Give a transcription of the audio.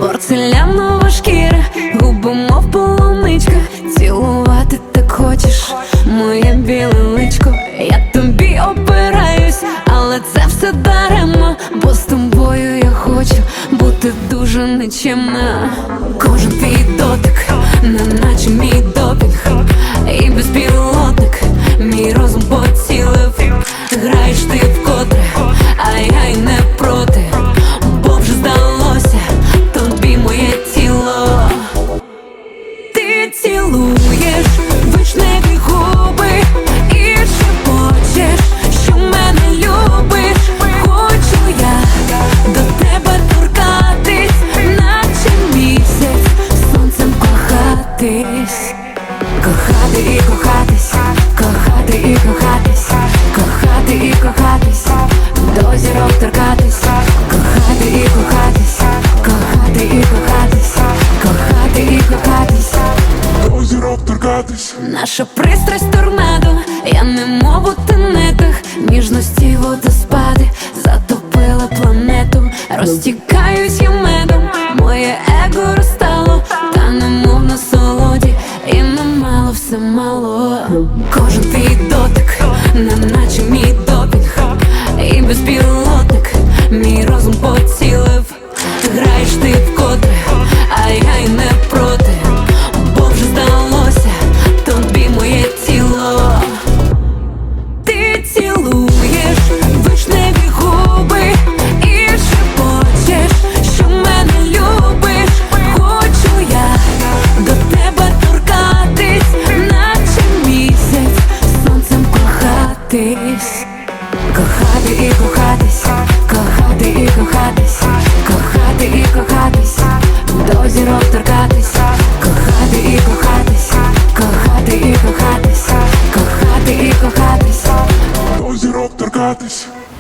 порцелянова шкіра, губи мов полуничка. Цілувати так хочеш моє біле личко. Я тобі опираюсь, але це все даремно, бо з тобою я хочу бути дуже нечемна. Кожен твій дотик, неначе мій допінг, і безпілотник мій розум поцілив. Граєш ти вкотре, а я й не проти, бо вже здалося тобі моє тіло. Ти цілуєш вишневі губи і шепочеш, що мене любиш. Хочу я до тебе торкатись, наче місяць сонцем кохатись. Кохати і кохатись, кохати і кохатись, кохати і кохатись, до зірок торкатись. Кохати і кохатись, кохати і кохатись, кохати і кохатись, до зірок торкатись. наша пристрасть торнадо, я немов у тенетах, ніжності водоспади затопила планету. Розтікаюсь я медом, моє его розтало, та немов на солоді, і намало все мало. Кожен твій дотик, неначе мій допінг, і безпілотник мій розум поцілив. Граєш ти вкотре, а я й не проти, бо вже здалося тобі моє тіло. Ти цілуєш вишневі губи і шепочеш, що мене любиш. Хочу я до тебе торкатись, наче місяць сонцем кохатись. Кохати і кохатись, кохати і кохатись, кохати і кохатись, до зірок торкатись. Кохати і кохатись, кохати і кохатись, кохати і кохатись, До зірок торкатись.